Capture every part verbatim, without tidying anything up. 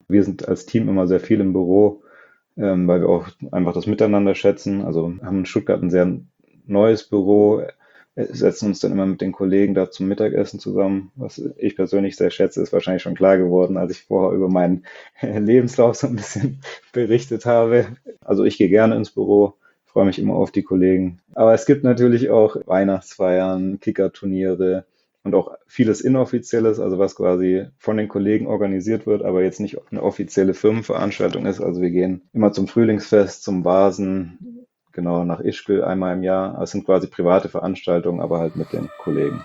Wir sind als Team immer sehr viel im Büro, ähm, weil wir auch einfach das Miteinander schätzen. Also haben in Stuttgart ein sehr neues Büro, äh, setzen uns dann immer mit den Kollegen da zum Mittagessen zusammen. Was ich persönlich sehr schätze, ist wahrscheinlich schon klar geworden, als ich vorher über meinen Lebenslauf so ein bisschen berichtet habe. Also ich gehe gerne ins Büro, freue mich immer auf die Kollegen. Aber es gibt natürlich auch Weihnachtsfeiern, Kickerturniere und auch vieles Inoffizielles, also was quasi von den Kollegen organisiert wird, aber jetzt nicht eine offizielle Firmenveranstaltung ist. Also wir gehen immer zum Frühlingsfest, zum Vasen, genau, nach Ischgl einmal im Jahr. Also es sind quasi private Veranstaltungen, aber halt mit den Kollegen.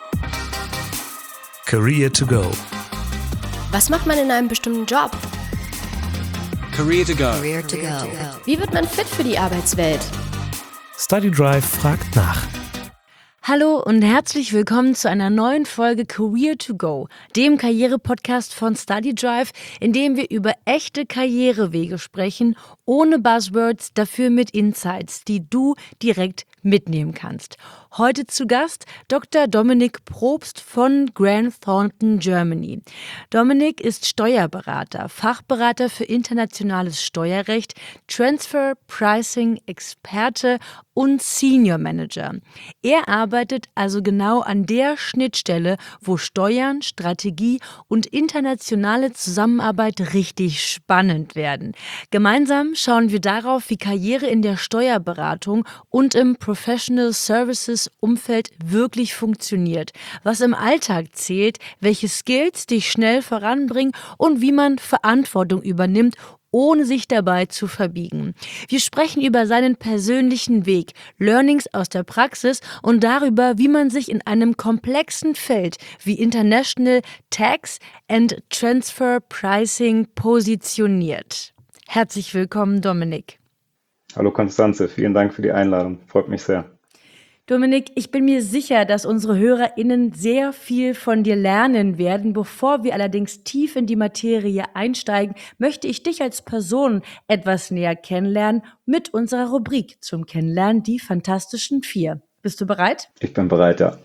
Career to go. Was macht man in einem bestimmten Job? Career to go. Career to go. Wie wird man fit für die Arbeitswelt? StudyDrive fragt nach. Hallo und herzlich willkommen zu einer neuen Folge Career to Go, dem Karriere-Podcast von StudyDrive, in dem wir über echte Karrierewege sprechen, ohne Buzzwords, dafür mit Insights, die du direkt mitnehmen kannst. Heute zu Gast Doktor Dominik Probst von Grant Thornton Germany. Dominik ist Steuerberater, Fachberater für internationales Steuerrecht, Transfer Pricing Experte und Senior Manager. Er arbeitet also genau an der Schnittstelle, wo Steuern, Strategie und internationale Zusammenarbeit richtig spannend werden. Gemeinsam schauen wir darauf, wie Karriere in der Steuerberatung und im Professional Services Umfeld wirklich funktioniert, was im Alltag zählt, welche Skills dich schnell voranbringen und wie man Verantwortung übernimmt, ohne sich dabei zu verbiegen. Wir sprechen über seinen persönlichen Weg, Learnings aus der Praxis und darüber, wie man sich in einem komplexen Feld wie International Tax and Transfer Pricing positioniert. Herzlich willkommen, Dominik. Hallo Konstanze, vielen Dank für die Einladung. Freut mich sehr. Dominik, ich bin mir sicher, dass unsere HörerInnen sehr viel von dir lernen werden. Bevor wir allerdings tief in die Materie einsteigen, möchte ich dich als Person etwas näher kennenlernen mit unserer Rubrik zum Kennenlernen, die Fantastischen Vier. Bist du bereit? Ich bin bereit, ja.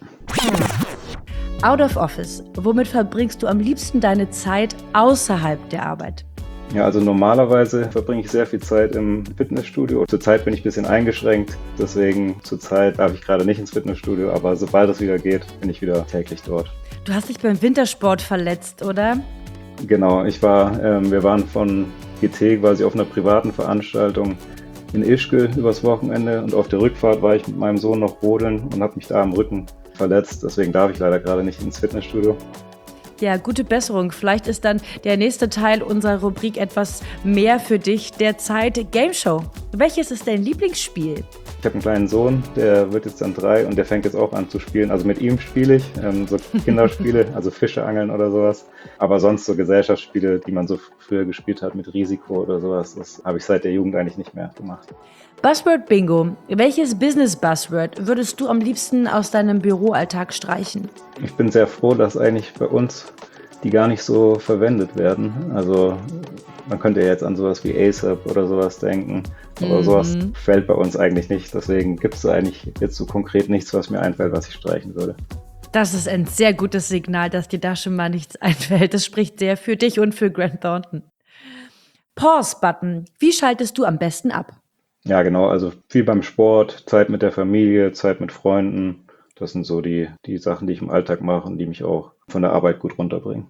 Out of Office. Womit verbringst du am liebsten deine Zeit außerhalb der Arbeit? Ja, also normalerweise verbringe ich sehr viel Zeit im Fitnessstudio. Zurzeit bin ich ein bisschen eingeschränkt, deswegen zurzeit darf ich gerade nicht ins Fitnessstudio, aber sobald es wieder geht, bin ich wieder täglich dort. Du hast dich beim Wintersport verletzt, oder? Genau, ich war, ähm, wir waren von G T quasi auf einer privaten Veranstaltung in Ischgl übers Wochenende und auf der Rückfahrt war ich mit meinem Sohn noch rodeln und habe mich da am Rücken verletzt, deswegen darf ich leider gerade nicht ins Fitnessstudio. Ja, gute Besserung. Vielleicht ist dann der nächste Teil unserer Rubrik etwas mehr für dich, der Zeit Game Show. Welches ist dein Lieblingsspiel? Ich habe einen kleinen Sohn, der wird jetzt dann drei und der fängt jetzt auch an zu spielen. Also mit ihm spiele ich, ähm, so Kinderspiele, also Fische angeln oder sowas. Aber sonst so Gesellschaftsspiele, die man so früher gespielt hat mit Risiko oder sowas, das habe ich seit der Jugend eigentlich nicht mehr gemacht. Buzzword Bingo. Welches Business-Buzzword würdest du am liebsten aus deinem Büroalltag streichen? Ich bin sehr froh, dass eigentlich bei uns die gar nicht so verwendet werden. Also man könnte ja jetzt an sowas wie ASAP oder sowas denken, aber mhm. sowas fällt bei uns eigentlich nicht. Deswegen gibt es eigentlich jetzt so konkret nichts, was mir einfällt, was ich streichen würde. Das ist ein sehr gutes Signal, dass dir da schon mal nichts einfällt. Das spricht sehr für dich und für Grant Thornton. Pause-Button. Wie schaltest du am besten ab? Ja, genau. Also viel beim Sport, Zeit mit der Familie, Zeit mit Freunden. Das sind so die, die Sachen, die ich im Alltag mache und die mich auch von der Arbeit gut runterbringen.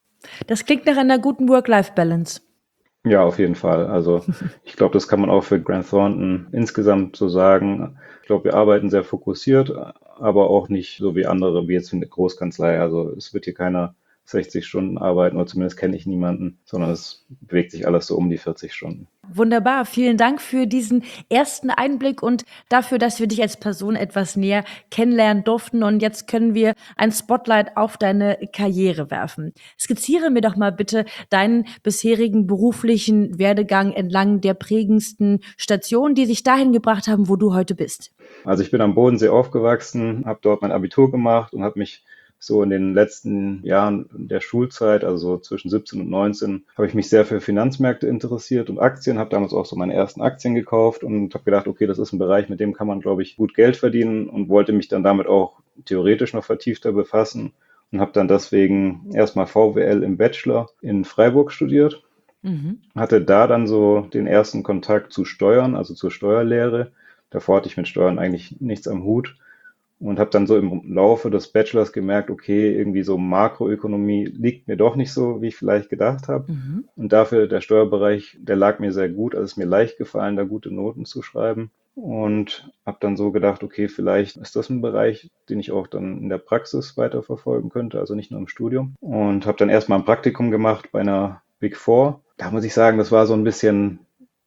Das klingt nach einer guten Work-Life-Balance. Ja, auf jeden Fall. Also ich glaube, das kann man auch für Grant Thornton insgesamt so sagen. Ich glaube, wir arbeiten sehr fokussiert, aber auch nicht so wie andere, wie jetzt in der Großkanzlei. Also es wird hier keiner sechzig Stunden arbeiten, oder zumindest kenne ich niemanden, sondern es bewegt sich alles so um die vierzig Stunden. Wunderbar, vielen Dank für diesen ersten Einblick und dafür, dass wir dich als Person etwas näher kennenlernen durften. Und jetzt können wir ein Spotlight auf deine Karriere werfen. Skizziere mir doch mal bitte deinen bisherigen beruflichen Werdegang entlang der prägendsten Stationen, die sich dahin gebracht haben, wo du heute bist. Also ich bin am Bodensee aufgewachsen, habe dort mein Abitur gemacht und habe mich so in den letzten Jahren der Schulzeit, also so zwischen siebzehn und neunzehn, habe ich mich sehr für Finanzmärkte interessiert und Aktien, habe damals auch so meine ersten Aktien gekauft und habe gedacht, okay, das ist ein Bereich, mit dem kann man, glaube ich, gut Geld verdienen und wollte mich dann damit auch theoretisch noch vertiefter befassen und habe dann deswegen erstmal V W L im Bachelor in Freiburg studiert Mhm. Hatte da dann so den ersten Kontakt zu Steuern, also zur Steuerlehre. Davor hatte ich mit Steuern eigentlich nichts am Hut und habe dann so im Laufe des Bachelors gemerkt, okay, irgendwie so Makroökonomie liegt mir doch nicht so, wie ich vielleicht gedacht habe. Mhm. Und dafür der Steuerbereich, der lag mir sehr gut. Also es ist mir leicht gefallen, da gute Noten zu schreiben. Und habe dann so gedacht, okay, vielleicht ist das ein Bereich, den ich auch dann in der Praxis weiterverfolgen könnte, also nicht nur im Studium. Und habe dann erstmal ein Praktikum gemacht bei einer Big Four. Da muss ich sagen, das war so ein bisschen,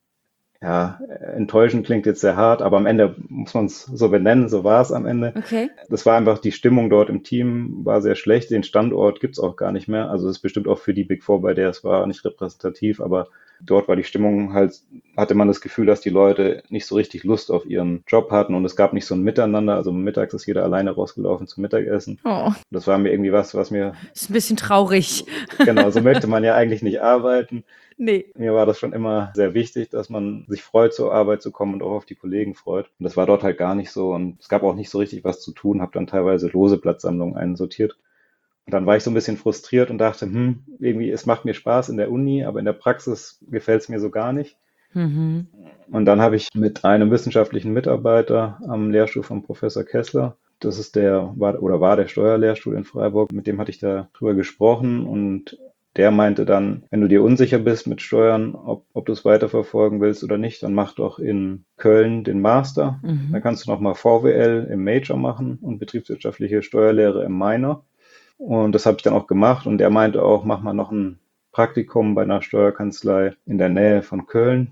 ja, enttäuschend klingt jetzt sehr hart, aber am Ende muss man es so benennen, so war es am Ende. Okay. Das war einfach, die Stimmung dort im Team war sehr schlecht. Den Standort gibt es auch gar nicht mehr. Also es ist bestimmt auch für die Big Four, bei der es war, nicht repräsentativ, aber dort war die Stimmung halt, hatte man das Gefühl, dass die Leute nicht so richtig Lust auf ihren Job hatten und es gab nicht so ein Miteinander. Also mittags ist jeder alleine rausgelaufen zum Mittagessen. Oh, Das war mir irgendwie was, was mir, ist ein bisschen traurig. genau, so möchte man ja eigentlich nicht arbeiten. Nee. Mir war das schon immer sehr wichtig, dass man sich freut, zur Arbeit zu kommen und auch auf die Kollegen freut. Und das war dort halt gar nicht so. Und es gab auch nicht so richtig was zu tun, habe dann teilweise lose Blattsammlungen einsortiert. Und dann war ich so ein bisschen frustriert und dachte, hm, irgendwie, es macht mir Spaß in der Uni, aber in der Praxis gefällt es mir so gar nicht. Mhm. Und dann habe ich mit einem wissenschaftlichen Mitarbeiter am Lehrstuhl von Professor Kessler, das ist der, war oder war der Steuerlehrstuhl in Freiburg, mit dem hatte ich da drüber gesprochen und der meinte dann, wenn du dir unsicher bist mit Steuern, ob, ob du es weiterverfolgen willst oder nicht, dann mach doch in Köln den Master. Mhm. Dann kannst du nochmal V W L im Major machen und betriebswirtschaftliche Steuerlehre im Minor. Und das habe ich dann auch gemacht und er meinte auch, mach mal noch ein Praktikum bei einer Steuerkanzlei in der Nähe von Köln.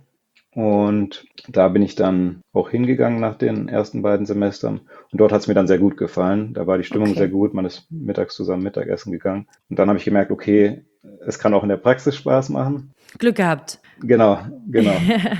Und da bin ich dann auch hingegangen nach den ersten beiden Semestern. Und dort hat es mir dann sehr gut gefallen. Da war die Stimmung Okay. sehr gut. Man ist mittags zusammen Mittagessen gegangen. Und dann habe ich gemerkt, okay, es kann auch in der Praxis Spaß machen. Glück gehabt. Genau, genau.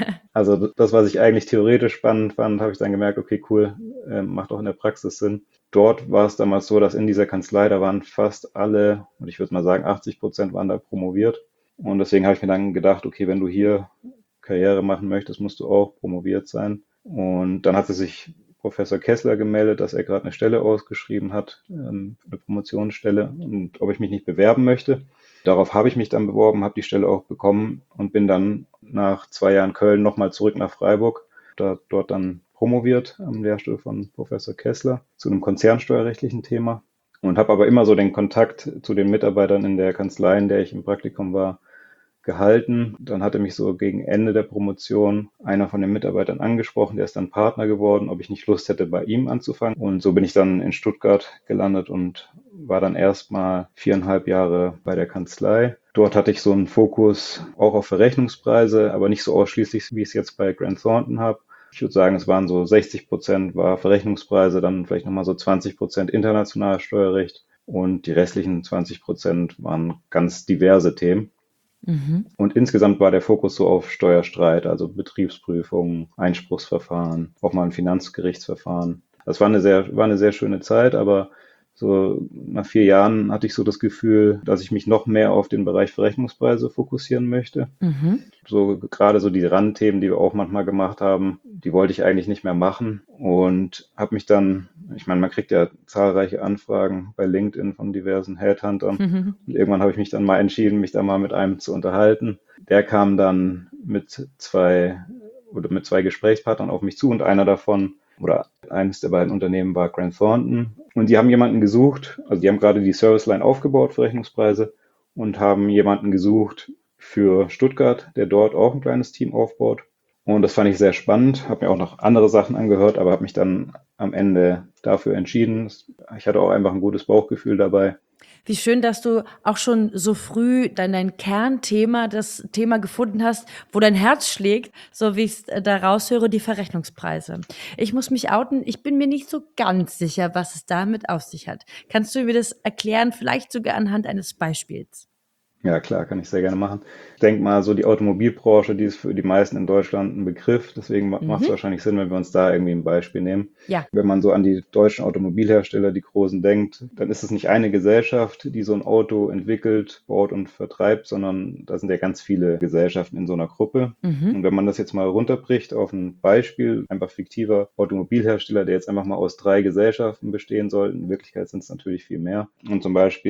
Also das, was ich eigentlich theoretisch spannend fand, habe ich dann gemerkt, okay, cool, äh, macht auch in der Praxis Sinn. Dort war es damals so, dass in dieser Kanzlei, da waren fast alle, und ich würde mal sagen, achtzig Prozent waren da promoviert. Und deswegen habe ich mir dann gedacht, okay, wenn du hier Karriere machen möchtest, musst du auch promoviert sein. Und dann hatte sich Professor Kessler gemeldet, dass er gerade eine Stelle ausgeschrieben hat, ähm, eine Promotionsstelle, und ob ich mich nicht bewerben möchte. Darauf habe ich mich dann beworben, habe die Stelle auch bekommen und bin dann nach zwei Jahren Köln nochmal zurück nach Freiburg, da, dort dann promoviert am Lehrstuhl von Professor Kessler zu einem konzernsteuerrechtlichen Thema und habe aber immer so den Kontakt zu den Mitarbeitern in der Kanzlei, in der ich im Praktikum war, gehalten. Dann hatte mich so gegen Ende der Promotion einer von den Mitarbeitern angesprochen, der ist dann Partner geworden, ob ich nicht Lust hätte, bei ihm anzufangen. Und so bin ich dann in Stuttgart gelandet und war dann erstmal viereinhalb Jahre bei der Kanzlei. Dort hatte ich so einen Fokus auch auf Verrechnungspreise, aber nicht so ausschließlich, wie ich es jetzt bei Grant Thornton habe. Ich würde sagen, es waren so sechzig Prozent war Verrechnungspreise, dann vielleicht nochmal so zwanzig Prozent internationales Steuerrecht und die restlichen zwanzig Prozent waren ganz diverse Themen. Mhm. Und insgesamt war der Fokus so auf Steuerstreit, also Betriebsprüfungen, Einspruchsverfahren, auch mal ein Finanzgerichtsverfahren. Das war eine sehr, war eine sehr schöne Zeit, aber so nach vier Jahren hatte ich so das Gefühl, dass ich mich noch mehr auf den Bereich Verrechnungspreise fokussieren möchte. Mhm. So gerade so die Randthemen, die wir auch manchmal gemacht haben, die wollte ich eigentlich nicht mehr machen und habe mich dann, ich meine, man kriegt ja zahlreiche Anfragen bei LinkedIn von diversen Headhuntern Mhm. und irgendwann habe ich mich dann mal entschieden, mich da mal mit einem zu unterhalten. Der kam dann mit zwei oder mit zwei Gesprächspartnern auf mich zu und einer davon oder eines der beiden Unternehmen war Grant Thornton. Und die haben jemanden gesucht, also die haben gerade die Serviceline aufgebaut für Rechnungspreise und haben jemanden gesucht für Stuttgart, der dort auch ein kleines Team aufbaut. Und das fand ich sehr spannend, habe mir auch noch andere Sachen angehört, aber habe mich dann am Ende dafür entschieden. Ich hatte auch einfach ein gutes Bauchgefühl dabei. Wie schön, dass du auch schon so früh dein, dein Kernthema, das Thema gefunden hast, wo dein Herz schlägt, so wie ich es da raushöre, die Verrechnungspreise. Ich muss mich outen, ich bin mir nicht so ganz sicher, was es damit auf sich hat. Kannst du mir das erklären, vielleicht sogar anhand eines Beispiels? Ja, klar, kann ich sehr gerne machen. Ich denke mal, so die Automobilbranche, die ist für die meisten in Deutschland ein Begriff. Deswegen ma- macht es Mhm. wahrscheinlich Sinn, wenn wir uns da irgendwie ein Beispiel nehmen. Ja. Wenn man so an die deutschen Automobilhersteller, die großen, denkt, dann ist es nicht eine Gesellschaft, die so ein Auto entwickelt, baut und vertreibt, sondern da sind ja ganz viele Gesellschaften in so einer Gruppe. Mhm. Und wenn man das jetzt mal runterbricht auf ein Beispiel, einfach fiktiver Automobilhersteller, der jetzt einfach mal aus drei Gesellschaften bestehen soll, in Wirklichkeit sind es natürlich viel mehr. Und zum Beispiel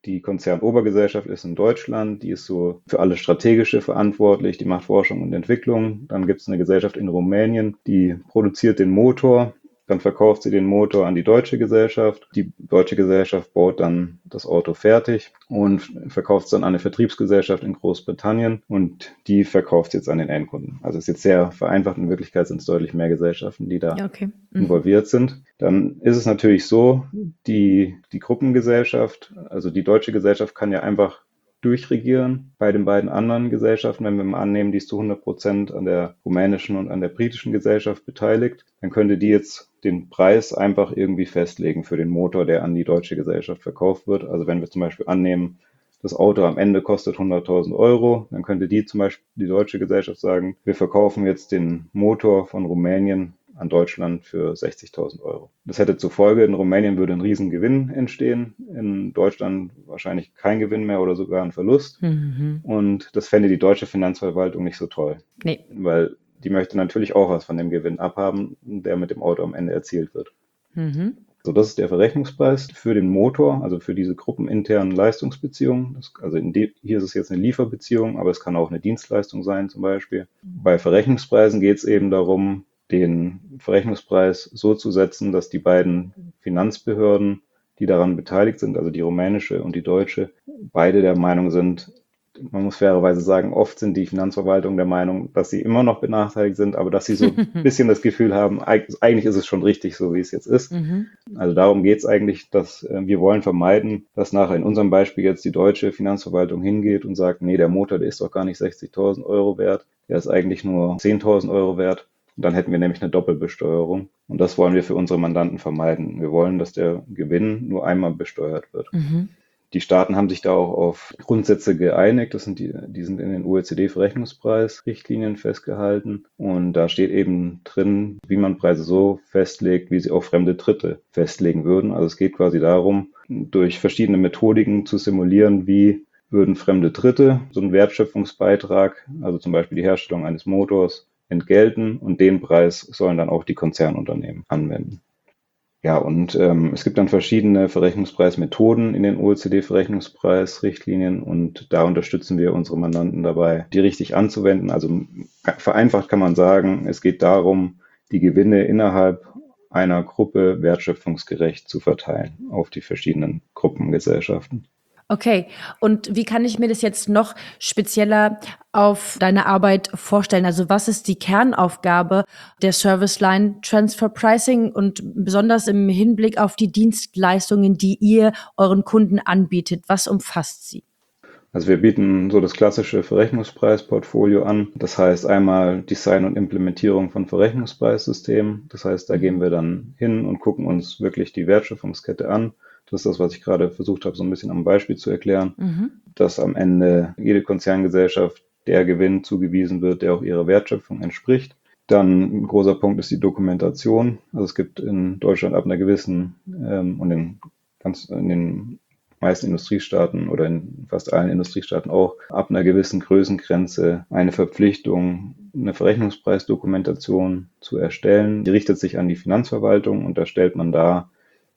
Die Konzernobergesellschaft ist in Deutschland, die ist so für alles Strategische verantwortlich, die macht Forschung und Entwicklung. Dann gibt es eine Gesellschaft in Rumänien, die produziert den Motor. Dann verkauft sie den Motor an die deutsche Gesellschaft. Die deutsche Gesellschaft baut dann das Auto fertig und verkauft es dann an eine Vertriebsgesellschaft in Großbritannien und die verkauft es jetzt an den Endkunden. Also es ist jetzt sehr vereinfacht, in Wirklichkeit sind es deutlich mehr Gesellschaften, die da Okay. Mhm. involviert sind. Dann ist es natürlich so, die, die Gruppengesellschaft, also die deutsche Gesellschaft kann ja einfach durchregieren bei den beiden anderen Gesellschaften. Wenn wir mal annehmen, die ist zu hundert Prozent an der rumänischen und an der britischen Gesellschaft beteiligt, dann könnte die jetzt den Preis einfach irgendwie festlegen für den Motor, der an die deutsche Gesellschaft verkauft wird. Also wenn wir zum Beispiel annehmen, das Auto am Ende kostet hunderttausend Euro, dann könnte die zum Beispiel, die deutsche Gesellschaft sagen, wir verkaufen jetzt den Motor von Rumänien an Deutschland für sechzigtausend Euro. Das hätte zur Folge, in Rumänien würde ein Riesengewinn entstehen, in Deutschland wahrscheinlich kein Gewinn mehr oder sogar ein Verlust. Mhm. Und das fände die deutsche Finanzverwaltung nicht so toll, Nee. weil die möchte natürlich auch was von dem Gewinn abhaben, der mit dem Auto am Ende erzielt wird. Mhm. So, das ist der Verrechnungspreis für den Motor, also für diese gruppeninternen Leistungsbeziehungen. Das, also in die, hier ist es jetzt eine Lieferbeziehung, aber es kann auch eine Dienstleistung sein zum Beispiel. Bei Verrechnungspreisen geht es eben darum, den Verrechnungspreis so zu setzen, dass die beiden Finanzbehörden, die daran beteiligt sind, also die rumänische und die deutsche, beide der Meinung sind, man muss fairerweise sagen, oft sind die Finanzverwaltungen der Meinung, dass sie immer noch benachteiligt sind, aber dass sie so ein bisschen das Gefühl haben, eigentlich ist es schon richtig, so wie es jetzt ist. Mhm. Also darum geht es eigentlich, dass äh, wir wollen vermeiden, dass nachher in unserem Beispiel jetzt die deutsche Finanzverwaltung hingeht und sagt, nee, der Motor, der ist doch gar nicht sechzigtausend Euro wert, der ist eigentlich nur zehntausend Euro wert. Und dann hätten wir nämlich eine Doppelbesteuerung. Und das wollen wir für unsere Mandanten vermeiden. Wir wollen, dass der Gewinn nur einmal besteuert wird. Mhm. Die Staaten haben sich da auch auf Grundsätze geeinigt. Das sind die, die sind in den O E C D-Verrechnungspreisrichtlinien festgehalten. Und da steht eben drin, wie man Preise so festlegt, wie sie auch fremde Dritte festlegen würden. Also es geht quasi darum, durch verschiedene Methodiken zu simulieren, wie würden fremde Dritte so einen Wertschöpfungsbeitrag, also zum Beispiel die Herstellung eines Motors, entgelten und den Preis sollen dann auch die Konzernunternehmen anwenden. Ja, und ähm, es gibt dann verschiedene Verrechnungspreismethoden in den O E C D-Verrechnungspreisrichtlinien und da unterstützen wir unsere Mandanten dabei, die richtig anzuwenden. Also vereinfacht kann man sagen, es geht darum, die Gewinne innerhalb einer Gruppe wertschöpfungsgerecht zu verteilen auf die verschiedenen Gruppengesellschaften. Okay, und wie kann ich mir das jetzt noch spezieller auf deine Arbeit vorstellen? Also was ist die Kernaufgabe der Service Line Transfer Pricing und besonders im Hinblick auf die Dienstleistungen, die ihr euren Kunden anbietet? Was umfasst sie? Also wir bieten so das klassische Verrechnungspreisportfolio an. Das heißt einmal Design und Implementierung von Verrechnungspreissystemen. Das heißt, da gehen wir dann hin und gucken uns wirklich die Wertschöpfungskette an. Das ist das, was ich gerade versucht habe, so ein bisschen am Beispiel zu erklären, mhm. dass am Ende jede Konzerngesellschaft der Gewinn zugewiesen wird, der auch ihrer Wertschöpfung entspricht. Dann ein großer Punkt ist die Dokumentation. Also es gibt in Deutschland ab einer gewissen ähm, und in, ganz, in den meisten Industriestaaten oder in fast allen Industriestaaten auch ab einer gewissen Größengrenze eine Verpflichtung, eine Verrechnungspreisdokumentation zu erstellen. Die richtet sich an die Finanzverwaltung und da stellt man dar,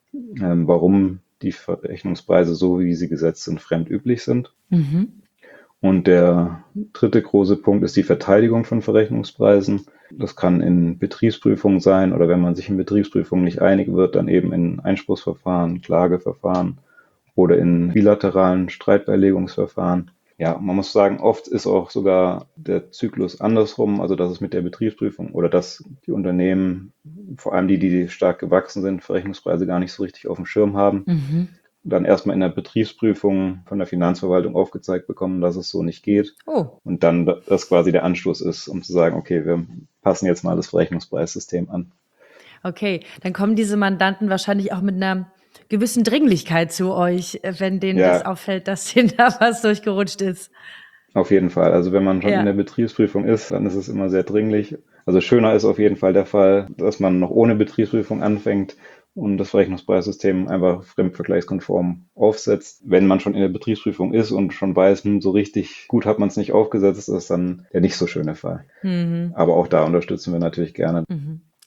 ähm, warum die Verrechnungspreise, so wie sie gesetzt sind, fremdüblich sind. Mhm. Und der dritte große Punkt ist die Verteidigung von Verrechnungspreisen. Das kann in Betriebsprüfungen sein oder wenn man sich in Betriebsprüfungen nicht einig wird, dann eben in Einspruchsverfahren, Klageverfahren oder in bilateralen Streitbeilegungsverfahren. Ja, man muss sagen, oft ist auch sogar der Zyklus andersrum, also dass es mit der Betriebsprüfung oder dass die Unternehmen, vor allem die, die stark gewachsen sind, Verrechnungspreise gar nicht so richtig auf dem Schirm haben, mhm. dann erstmal in der Betriebsprüfung von der Finanzverwaltung aufgezeigt bekommen, dass es so nicht geht. Oh. Und dann das quasi der Anstoß ist, um zu sagen, okay, wir passen jetzt mal das Verrechnungspreissystem an. Okay, dann kommen diese Mandanten wahrscheinlich auch mit einer gewissen Dringlichkeit zu euch, wenn denen ja. das auffällt, dass denen da was durchgerutscht ist. Auf jeden Fall. Also wenn man schon ja. in der Betriebsprüfung ist, dann ist es immer sehr dringlich. Also schöner ist auf jeden Fall der Fall, dass man noch ohne Betriebsprüfung anfängt und das Verrechnungspreissystem einfach fremdvergleichskonform aufsetzt. Wenn man schon in der Betriebsprüfung ist und schon weiß, hm, so richtig gut hat man es nicht aufgesetzt, ist das dann der nicht so schöne Fall. Mhm. Aber auch da unterstützen wir natürlich gerne. Mhm.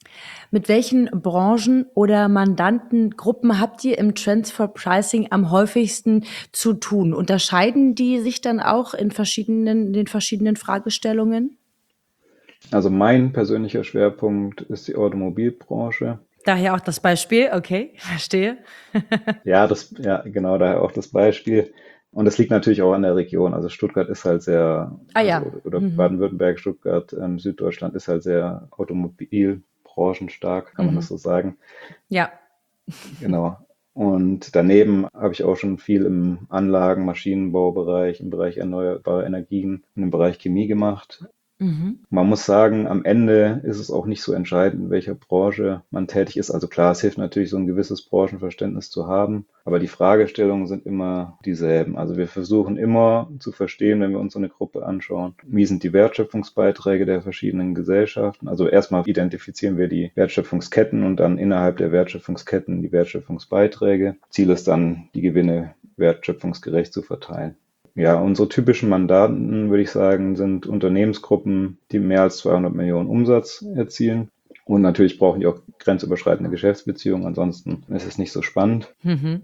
Mit welchen Branchen oder Mandantengruppen habt ihr im Transfer Pricing am häufigsten zu tun? Unterscheiden die sich dann auch in verschiedenen, in den verschiedenen Fragestellungen? Also mein persönlicher Schwerpunkt ist die Automobilbranche. Daher auch das Beispiel, okay, verstehe. Ja, das, ja, genau, daher auch das Beispiel. Und das liegt natürlich auch an der Region. Also Stuttgart ist halt sehr, Ah ja. also, oder Mhm. Baden-Württemberg, Stuttgart, ähm, Süddeutschland ist halt sehr automobilbranchenstark, kann man Mhm. das so sagen. Ja. Genau. Und daneben habe ich auch schon viel im Anlagen-, Maschinenbaubereich, im Bereich erneuerbare Energien und im Bereich Chemie gemacht. Mhm. Man muss sagen, am Ende ist es auch nicht so entscheidend, in welcher Branche man tätig ist. Also klar, es hilft natürlich, so ein gewisses Branchenverständnis zu haben, aber die Fragestellungen sind immer dieselben. Also wir versuchen immer zu verstehen, wenn wir uns so eine Gruppe anschauen, wie sind die Wertschöpfungsbeiträge der verschiedenen Gesellschaften. Also erstmal identifizieren wir die Wertschöpfungsketten und dann innerhalb der Wertschöpfungsketten die Wertschöpfungsbeiträge. Ziel ist dann, die Gewinne wertschöpfungsgerecht zu verteilen. Ja, unsere typischen Mandanten, würde ich sagen, sind Unternehmensgruppen, die mehr als zweihundert Millionen Umsatz erzielen. Und natürlich brauchen die auch grenzüberschreitende Geschäftsbeziehungen, ansonsten ist es nicht so spannend. Mhm.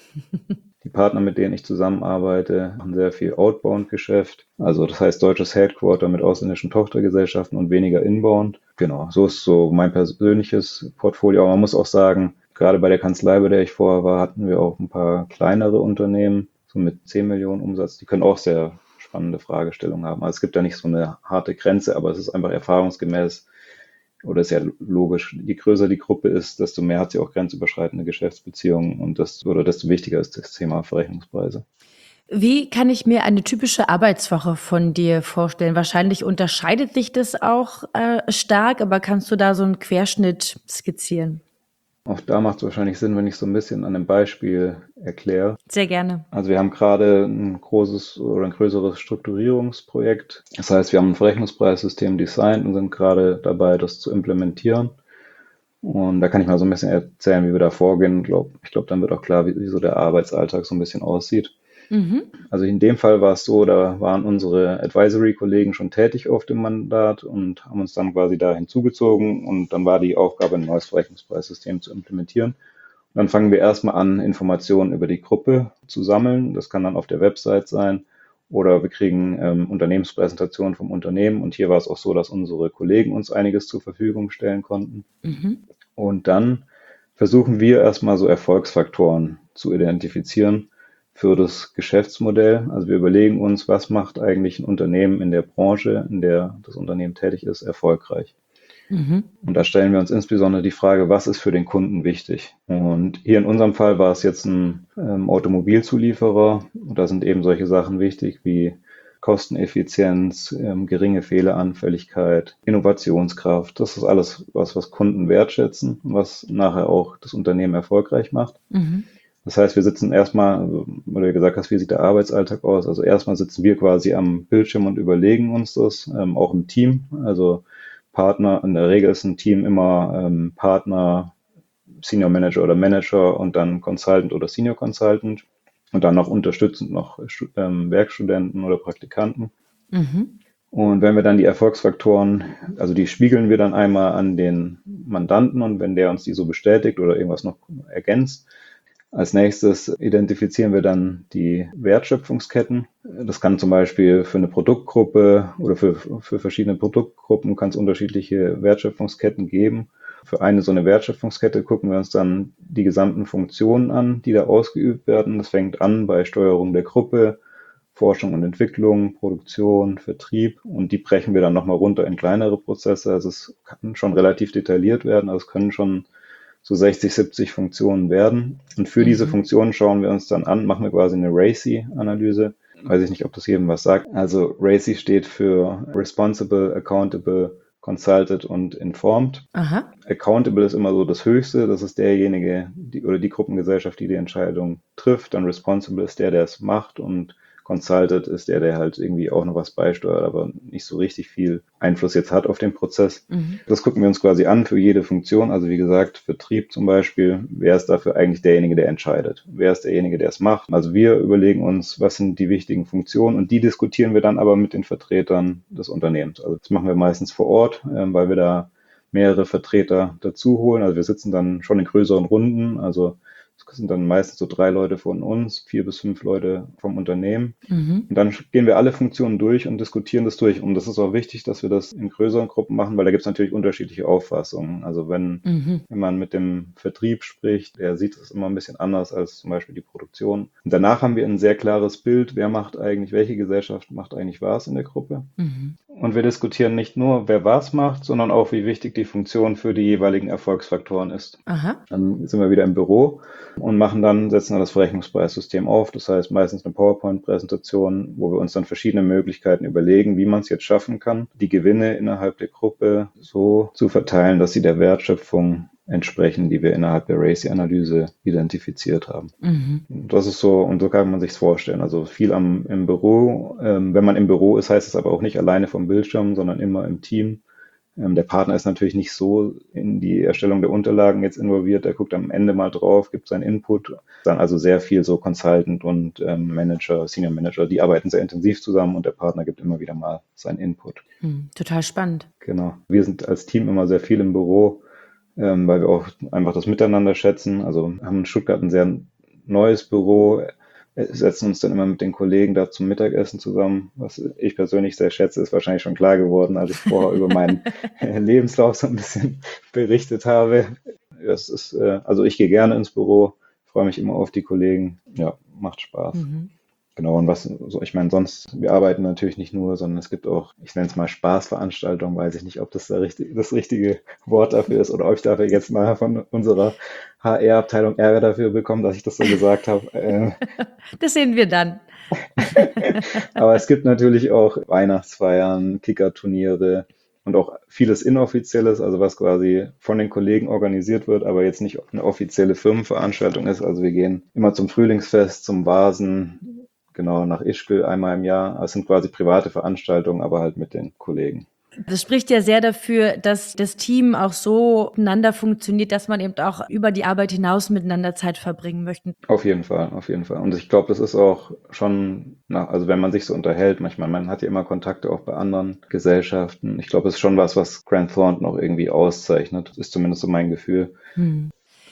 Die Partner, mit denen ich zusammenarbeite, machen sehr viel Outbound-Geschäft. Also das heißt deutsches Headquarter mit ausländischen Tochtergesellschaften und weniger Inbound. Genau, so ist so mein persönliches Portfolio. Aber man muss auch sagen, gerade bei der Kanzlei, bei der ich vorher war, hatten wir auch ein paar kleinere Unternehmen, so mit zehn Millionen Umsatz. Die können auch sehr spannende Fragestellungen haben. Also es gibt da nicht so eine harte Grenze, aber es ist einfach erfahrungsgemäß oder ist ja logisch, je größer die Gruppe ist, desto mehr hat sie auch grenzüberschreitende Geschäftsbeziehungen und das, oder desto wichtiger ist das Thema Verrechnungspreise. Wie kann ich mir eine typische Arbeitswoche von dir vorstellen? Wahrscheinlich unterscheidet sich das auch äh, stark, aber kannst du da so einen Querschnitt skizzieren? Auch da macht es wahrscheinlich Sinn, wenn ich so ein bisschen an einem Beispiel erkläre. Sehr gerne. Also wir haben gerade ein großes oder ein größeres Strukturierungsprojekt. Das heißt, wir haben ein Verrechnungspreissystem designt und sind gerade dabei, das zu implementieren. Und da kann ich mal so ein bisschen erzählen, wie wir da vorgehen. Ich glaube, ich glaub, dann wird auch klar, wie, wie so der Arbeitsalltag so ein bisschen aussieht. Mhm. Also in dem Fall war es so, da waren unsere Advisory-Kollegen schon tätig auf dem Mandat und haben uns dann quasi da hinzugezogen und dann war die Aufgabe, ein neues Verrechnungspreissystem zu implementieren. Und dann fangen wir erstmal an, Informationen über die Gruppe zu sammeln. Das kann dann auf der Website sein oder wir kriegen ähm, Unternehmenspräsentationen vom Unternehmen und hier war es auch so, dass unsere Kollegen uns einiges zur Verfügung stellen konnten. Mhm. Und dann versuchen wir erstmal so Erfolgsfaktoren zu identifizieren für das Geschäftsmodell. Also wir überlegen uns, was macht eigentlich ein Unternehmen in der Branche, in der das Unternehmen tätig ist, erfolgreich. Mhm. Und da stellen wir uns insbesondere die Frage, was ist für den Kunden wichtig? Und hier in unserem Fall war es jetzt ein ähm, Automobilzulieferer. Und da sind eben solche Sachen wichtig wie Kosteneffizienz, ähm, geringe Fehleranfälligkeit, Innovationskraft. Das ist alles was, was Kunden wertschätzen, was nachher auch das Unternehmen erfolgreich macht. Mhm. Das heißt, wir sitzen erstmal, weil du gesagt hast, wie sieht der Arbeitsalltag aus? Also erstmal sitzen wir quasi am Bildschirm und überlegen uns das, ähm, auch im Team. Also Partner, in der Regel ist ein Team immer ähm, Partner, Senior Manager oder Manager und dann Consultant oder Senior Consultant und dann noch unterstützend noch ähm, Werkstudenten oder Praktikanten. Mhm. Und wenn wir dann die Erfolgsfaktoren, also die spiegeln wir dann einmal an den Mandanten und wenn der uns die so bestätigt oder irgendwas noch ergänzt, als nächstes identifizieren wir dann die Wertschöpfungsketten. Das kann zum Beispiel für eine Produktgruppe oder für, für verschiedene Produktgruppen kann es unterschiedliche Wertschöpfungsketten geben. Für eine so eine Wertschöpfungskette gucken wir uns dann die gesamten Funktionen an, die da ausgeübt werden. Das fängt an bei Steuerung der Gruppe, Forschung und Entwicklung, Produktion, Vertrieb und die brechen wir dann nochmal runter in kleinere Prozesse. Also es kann schon relativ detailliert werden, also es können schon so sechzig, siebzig Funktionen werden. Und für mhm. diese Funktionen schauen wir uns dann an, machen wir quasi eine RACI-Analyse. Weiß ich nicht, ob das jedem was sagt. Also RACI steht für Responsible, Accountable, Consulted und Informed. Aha. Accountable ist immer so das Höchste. Das ist derjenige die, oder die Gruppengesellschaft, die die Entscheidung trifft. Dann Responsible ist der, der es macht und Consulted ist der, der halt irgendwie auch noch was beisteuert, aber nicht so richtig viel Einfluss jetzt hat auf den Prozess. Mhm. Das gucken wir uns quasi an für jede Funktion. Also wie gesagt, Vertrieb zum Beispiel, wer ist dafür eigentlich derjenige, der entscheidet? Wer ist derjenige, der es macht? Also wir überlegen uns, was sind die wichtigen Funktionen und die diskutieren wir dann aber mit den Vertretern des Unternehmens. Also das machen wir meistens vor Ort, weil wir da mehrere Vertreter dazu holen. Also wir sitzen dann schon in größeren Runden, also es sind dann meistens so drei Leute von uns, vier bis fünf Leute vom Unternehmen. Mhm. Und dann gehen wir alle Funktionen durch und diskutieren das durch. Und das ist auch wichtig, dass wir das in größeren Gruppen machen, weil da gibt es natürlich unterschiedliche Auffassungen. Also wenn, Mhm. wenn man mit dem Vertrieb spricht, der sieht es immer ein bisschen anders als zum Beispiel die Produktion. Und danach haben wir ein sehr klares Bild, wer macht eigentlich, welche Gesellschaft macht eigentlich was in der Gruppe. Mhm. Und wir diskutieren nicht nur, wer was macht, sondern auch, wie wichtig die Funktion für die jeweiligen Erfolgsfaktoren ist. Aha. Dann sind wir wieder im Büro und machen dann, setzen dann das Verrechnungspreissystem auf. Das heißt meistens eine PowerPoint-Präsentation, wo wir uns dann verschiedene Möglichkeiten überlegen, wie man es jetzt schaffen kann, die Gewinne innerhalb der Gruppe so zu verteilen, dass sie der Wertschöpfung entsprechen, die wir innerhalb der RACI-Analyse identifiziert haben. Mhm. Das ist so, und so kann man sich's vorstellen. Also viel am, im Büro. Ähm, wenn man im Büro ist, heißt es aber auch nicht alleine vom Bildschirm, sondern immer im Team. Ähm, der Partner ist natürlich nicht so in die Erstellung der Unterlagen jetzt involviert. Der guckt am Ende mal drauf, gibt seinen Input. Dann also sehr viel so Consultant und ähm, Manager, Senior Manager, die arbeiten sehr intensiv zusammen und der Partner gibt immer wieder mal seinen Input. Mhm. Total spannend. Genau. Wir sind als Team immer sehr viel im Büro, ähm, weil wir auch einfach das Miteinander schätzen. Also haben in Stuttgart ein sehr neues Büro, äh, setzen uns dann immer mit den Kollegen da zum Mittagessen zusammen. Was ich persönlich sehr schätze, ist wahrscheinlich schon klar geworden, als ich vorher über meinen Lebenslauf so ein bisschen berichtet habe. Das ist, äh, also ich gehe gerne ins Büro, freue mich immer auf die Kollegen. Ja, macht Spaß. Mhm. Genau, und was, so, ich meine, sonst, wir arbeiten natürlich nicht nur, sondern es gibt auch, ich nenne es mal Spaßveranstaltungen, weiß ich nicht, ob das der richtig, das richtige Wort dafür ist oder ob ich dafür jetzt nachher von unserer H R-Abteilung Ärger dafür bekomme, dass ich das so gesagt habe. Äh, Das sehen wir dann. aber es gibt natürlich auch Weihnachtsfeiern, Kickerturniere und auch vieles Inoffizielles, also was quasi von den Kollegen organisiert wird, aber jetzt nicht eine offizielle Firmenveranstaltung ist. Also wir gehen immer zum Frühlingsfest, zum Vasen, genau, nach Ischgl einmal im Jahr. Es sind quasi private Veranstaltungen, aber halt mit den Kollegen. Das spricht ja sehr dafür, dass das Team auch so miteinander funktioniert, dass man eben auch über die Arbeit hinaus miteinander Zeit verbringen möchte. Auf jeden Fall, auf jeden Fall. Und ich glaube, das ist auch schon, na, also wenn man sich so unterhält, manchmal, man hat ja immer Kontakte auch bei anderen Gesellschaften. Ich glaube, es ist schon was, was Grant Thornton auch irgendwie auszeichnet. Das ist zumindest so mein Gefühl. Hm.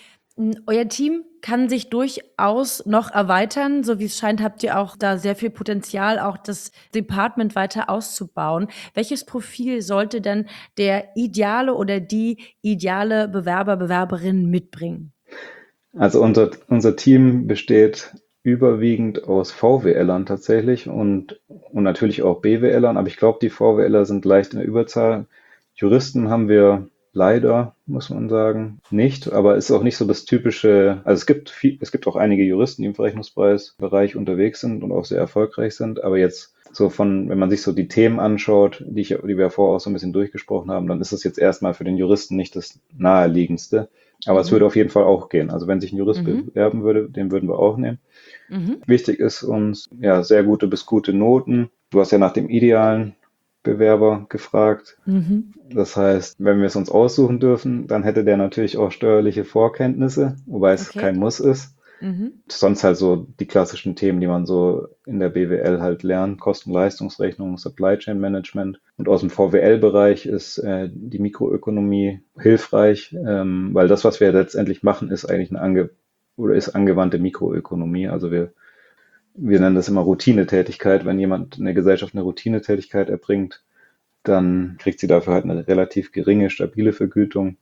Euer Team kann sich durchaus noch erweitern. So wie es scheint, habt ihr auch da sehr viel Potenzial, auch das Department weiter auszubauen. Welches Profil sollte dann der ideale oder die ideale Bewerber, Bewerberin mitbringen? Also unser, unser Team besteht überwiegend aus VWLern tatsächlich und, und natürlich auch BWLern, aber ich glaube, die VWLer sind leicht in der Überzahl. Juristen haben wir leider, muss man sagen, nicht, aber es ist auch nicht so das typische, also es gibt viel, es gibt auch einige Juristen, die im Verrechnungspreisbereich unterwegs sind und auch sehr erfolgreich sind, aber jetzt so von, wenn man sich so die Themen anschaut, die, ich, die wir vorher auch so ein bisschen durchgesprochen haben, dann ist es jetzt erstmal für den Juristen nicht das naheliegendste, aber mhm. es würde auf jeden Fall auch gehen. Also wenn sich ein Jurist mhm. bewerben würde, den würden wir auch nehmen. Mhm. Wichtig ist uns, ja, sehr gute bis gute Noten. Du hast ja nach dem idealen Bewerber gefragt. Mhm. Das heißt, wenn wir es uns aussuchen dürfen, dann hätte der natürlich auch steuerliche Vorkenntnisse, wobei es okay. kein Muss ist. Mhm. Sonst halt so die klassischen Themen, die man so in der B W L halt lernt, Kosten-Leistungsrechnung, Supply Chain Management. Und aus dem V W L-Bereich ist äh, die Mikroökonomie hilfreich, ähm, weil das, was wir letztendlich machen, ist eigentlich eine ange oder ist angewandte Mikroökonomie. Also wir Wir nennen das immer Routinetätigkeit. Wenn jemand eine Gesellschaft eine Routinetätigkeit erbringt, dann kriegt sie dafür halt eine relativ geringe, stabile Vergütung.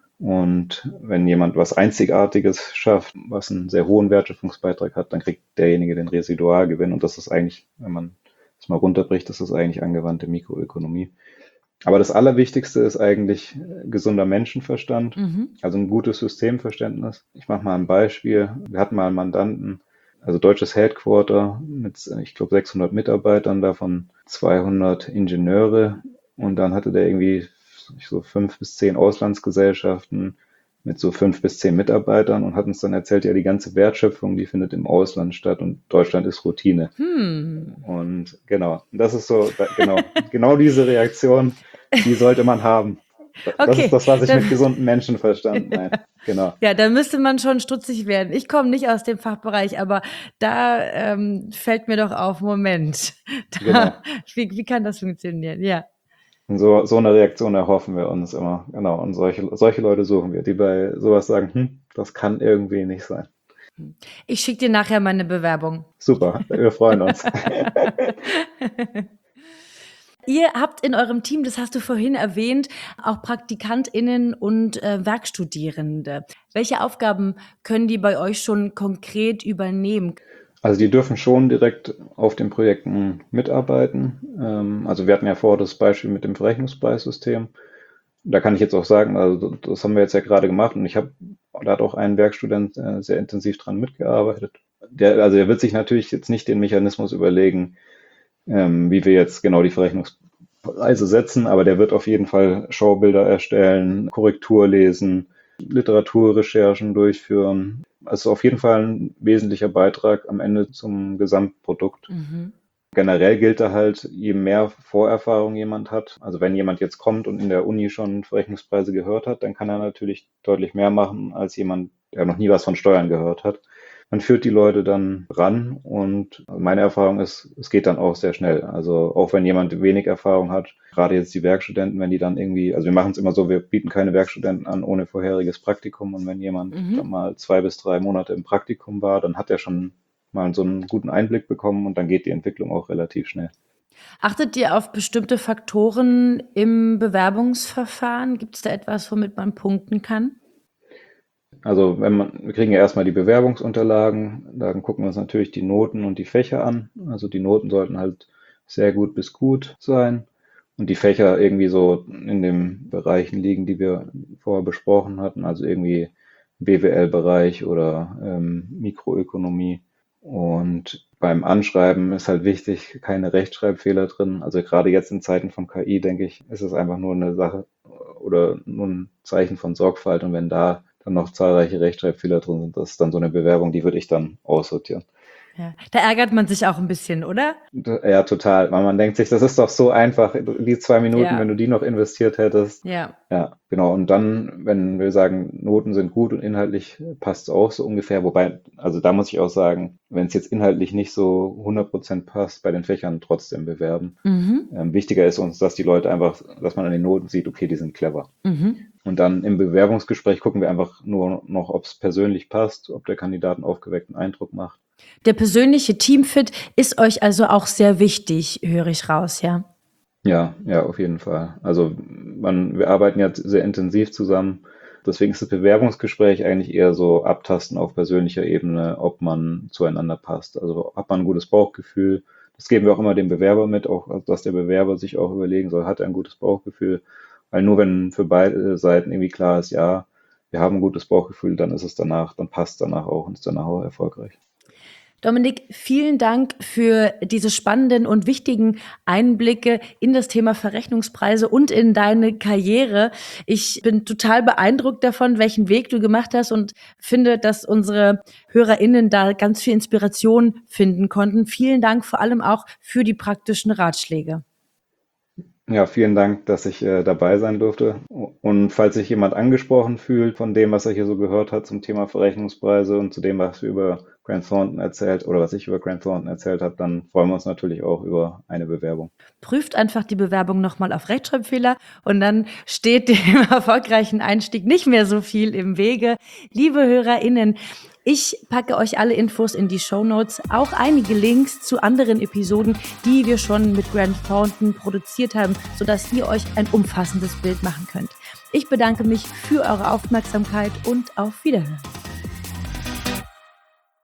Und wenn jemand was Einzigartiges schafft, was einen sehr hohen Wertschöpfungsbeitrag hat, dann kriegt derjenige den Residualgewinn. Und das ist eigentlich, wenn man das mal runterbricht, das ist eigentlich angewandte Mikroökonomie. Aber das Allerwichtigste ist eigentlich gesunder Menschenverstand, mhm. also ein gutes Systemverständnis. Ich mache mal ein Beispiel. Wir hatten mal einen Mandanten, also deutsches Headquarter mit, ich glaube, sechshundert Mitarbeitern, davon zweihundert Ingenieure. Und dann hatte der irgendwie so fünf bis zehn Auslandsgesellschaften mit so fünf bis zehn Mitarbeitern und hat uns dann erzählt, ja, die ganze Wertschöpfung, die findet im Ausland statt und Deutschland ist Routine. Hm. Und genau, das ist so, genau, genau diese Reaktion, die sollte man haben. Das okay, ist das, was ich dann, mit gesundem Menschenverstand meine. Genau. Ja, da müsste man schon stutzig werden. Ich komme nicht aus dem Fachbereich, aber da ähm, fällt mir doch auf, Moment. Da, genau. wie, wie kann das funktionieren? Ja. Und so, so eine Reaktion erhoffen wir uns immer. Genau. Und solche, solche Leute suchen wir, die bei sowas sagen, hm, das kann irgendwie nicht sein. Ich schicke dir nachher meine Bewerbung. Super, wir freuen uns. Ihr habt in eurem Team, das hast du vorhin erwähnt, auch PraktikantInnen und äh, Werkstudierende. Welche Aufgaben können die bei euch schon konkret übernehmen? Also die dürfen schon direkt auf den Projekten mitarbeiten. Ähm, also wir hatten ja vor das Beispiel mit dem Verrechnungspreissystem. Da kann ich jetzt auch sagen, also das haben wir jetzt ja gerade gemacht und ich habe, da hat auch ein Werkstudent äh, sehr intensiv dran mitgearbeitet. Der, also er wird sich natürlich jetzt nicht den Mechanismus überlegen, ähm, wie wir jetzt genau die Verrechnungspreise setzen, aber der wird auf jeden Fall Schaubilder erstellen, Korrektur lesen, Literaturrecherchen durchführen. Also auf jeden Fall ein wesentlicher Beitrag am Ende zum Gesamtprodukt. Mhm. Generell gilt da halt, je mehr Vorerfahrung jemand hat, also wenn jemand jetzt kommt und in der Uni schon Verrechnungspreise gehört hat, dann kann er natürlich deutlich mehr machen als jemand, der noch nie was von Steuern gehört hat. Man führt die Leute dann ran und meine Erfahrung ist, es geht dann auch sehr schnell. Also auch wenn jemand wenig Erfahrung hat, gerade jetzt die Werkstudenten, wenn die dann irgendwie, also wir machen es immer so, wir bieten keine Werkstudenten an ohne vorheriges Praktikum und wenn jemand Mhm. dann mal zwei bis drei Monate im Praktikum war, dann hat er schon mal so einen guten Einblick bekommen und dann geht die Entwicklung auch relativ schnell. Achtet ihr auf bestimmte Faktoren im Bewerbungsverfahren? Gibt es da etwas, womit man punkten kann? Also wenn man, wir kriegen ja erstmal die Bewerbungsunterlagen, dann gucken wir uns natürlich die Noten und die Fächer an. Also die Noten sollten halt sehr gut bis gut sein und die Fächer irgendwie so in den Bereichen liegen, die wir vorher besprochen hatten, also irgendwie B W L-Bereich oder ähm, Mikroökonomie. Und beim Anschreiben ist halt wichtig, keine Rechtschreibfehler drin. Also gerade jetzt in Zeiten von K I, denke ich, ist es einfach nur eine Sache oder nur ein Zeichen von Sorgfalt. Und wenn da dann noch zahlreiche Rechtschreibfehler drin sind, das ist dann so eine Bewerbung, die würde ich dann aussortieren. Ja. Da ärgert man sich auch ein bisschen, oder? Ja, total. Weil man denkt sich, das ist doch so einfach, die zwei Minuten, Ja. wenn du die noch investiert hättest. Ja. Ja, genau. Und dann, wenn wir sagen, Noten sind gut und inhaltlich passt es auch so ungefähr, wobei, also da muss ich auch sagen, wenn es jetzt inhaltlich nicht so hundert Prozent passt, bei den Fächern trotzdem bewerben. Mhm. Ähm, wichtiger ist uns, dass die Leute einfach, dass man an den Noten sieht, okay, die sind clever. Mhm. Und dann im Bewerbungsgespräch gucken wir einfach nur noch, ob es persönlich passt, ob der Kandidat einen aufgeweckten Eindruck macht. Der persönliche Teamfit ist euch also auch sehr wichtig, höre ich raus, ja? Ja, ja, auf jeden Fall. Also man, wir arbeiten ja sehr intensiv zusammen. Deswegen ist das Bewerbungsgespräch eigentlich eher so abtasten auf persönlicher Ebene, ob man zueinander passt. Also hat man ein gutes Bauchgefühl. Das geben wir auch immer dem Bewerber mit, auch dass der Bewerber sich auch überlegen soll, hat er ein gutes Bauchgefühl. Weil nur wenn für beide Seiten irgendwie klar ist, ja, wir haben ein gutes Bauchgefühl, dann ist es danach, dann passt danach auch und ist danach auch erfolgreich. Dominik, vielen Dank für diese spannenden und wichtigen Einblicke in das Thema Verrechnungspreise und in deine Karriere. Ich bin total beeindruckt davon, welchen Weg du gemacht hast und finde, dass unsere HörerInnen da ganz viel Inspiration finden konnten. Vielen Dank vor allem auch für die praktischen Ratschläge. Ja, vielen Dank, dass ich äh, dabei sein durfte. Und falls sich jemand angesprochen fühlt von dem, was er hier so gehört hat zum Thema Verrechnungspreise und zu dem, was wir über Grant Thornton erzählt oder was ich über Grant Thornton erzählt habe, dann freuen wir uns natürlich auch über eine Bewerbung. Prüft einfach die Bewerbung nochmal auf Rechtschreibfehler und dann steht dem erfolgreichen Einstieg nicht mehr so viel im Wege. Liebe HörerInnen, ich packe euch alle Infos in die Shownotes, auch einige Links zu anderen Episoden, die wir schon mit Grant Thornton produziert haben, sodass ihr euch ein umfassendes Bild machen könnt. Ich bedanke mich für eure Aufmerksamkeit und auf Wiederhören.